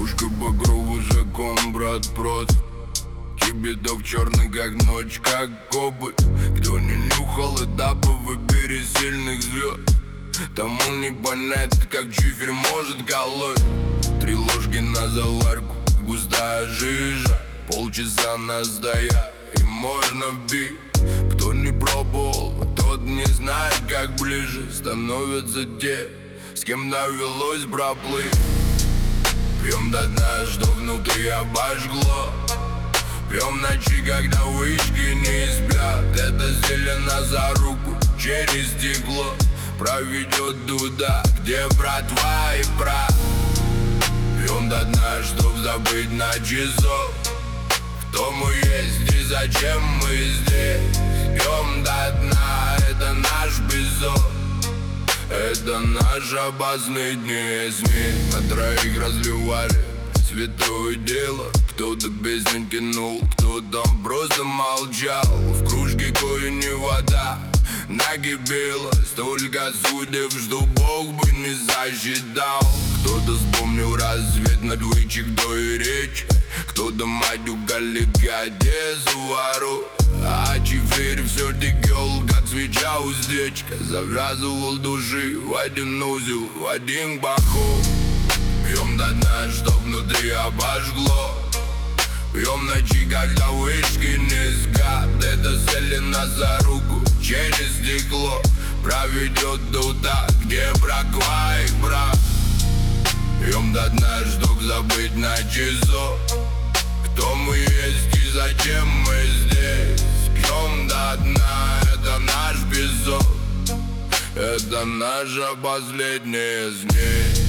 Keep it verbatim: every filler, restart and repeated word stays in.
Кружка по кругу, закон, брат, прост. Тебе док черный, как ночь, как обувь. Кто не нюхал этаповый пересильных звезд, тому не понять, как чиферь может колоть. Три ложки на заварку, густая жижа. Полчаса настоя, и можно бить. Кто не пробовал, тот не знает, как ближе становятся те, с кем довелось проплыть. Пьем до дна, что внутри обожгло. Пьем ночи, когда вышки не сплят. Это зелено за руку через стекло проведет туда, где братва и брат. Пьем до дна, чтоб забыть на часов, кто мы есть и зачем мы здесь. Пьем до дна, это наш безок, это наш опасный дни. СМИ на троих разливали святое дело. Кто-то песню кинул, кто-то просто молчал. В кружке кое не вода накипела, столько судеб, что Бог бы не засчитал. Кто-то вспомнил рассвет над Вычегдой речь, кто-то мать у коллеги Одессу ворот. А чифирь все текел, как свеча уздечка, завязывал души в один узел, в один поход. Пьем до дна, что внутри обожгло. Пьем ночи, когда вышки не сгад. Это зелено за руку через стекло проведет туда, где братва и брат. Пьем до дна, чтоб забыть на часов, кто мы есть и зачем мы здесь. Пьем до дна, это наш песок, это наша последняя смерть.